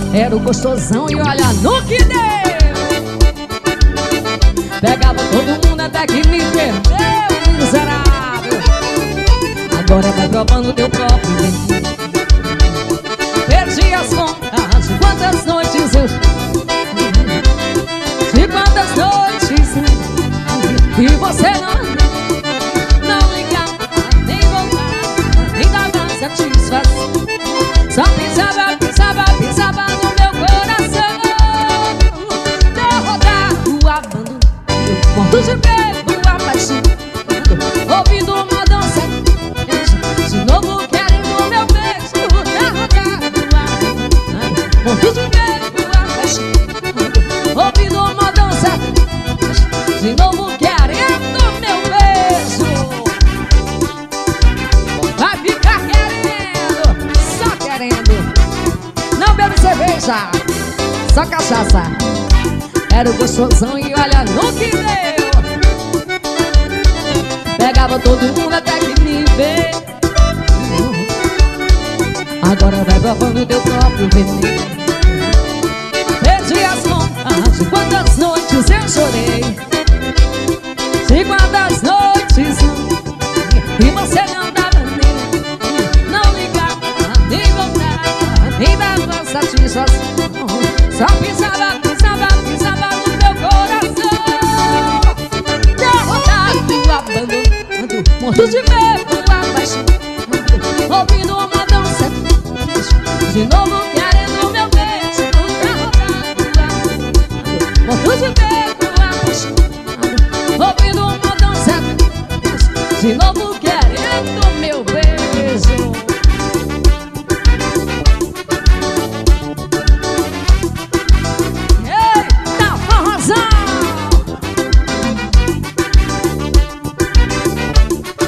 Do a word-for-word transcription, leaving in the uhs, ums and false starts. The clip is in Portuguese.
Era o gostosão e olha no que deu. Pegava todo mundo até que me perdeu, miserável. Agora vai provando teu próprio veneno. Perdi as contas de quantas noites eu... De quantas noites e você não Não ligava, nem voltava, nem dava satisfação. Só pensava, pensava, pensava no meu coração. Derrotado, abandono, morto de medo, apaixonado, ouvindo uma dança, de novo querendo meu beijo. Derrotado, abandono, morto de medo, apaixonado, ouvindo uma dança, de novo querendo meu beijo. Vai ficar querendo, só querendo. Não bebe cerveja, só cachaça. Era o gostosão e olha no que deu. Pegava todo mundo até que me vê. Agora vai provando teu próprio veneno. Perdi as contas de quantas noites eu chorei, de quantas noites e você não dava nem, não ligava, nem voltava, nem dava satisfação. Só pensava, pensava, pensava no meu coração. Derrotado, abandonado, morto de medo, apaixonado, ouvindo uma dança, de novo querendo meu beijo. Derrotado, morto de medo, apaixonado, ouvindo uma dança, de novo querendo meu beijo. Eita, forrozão!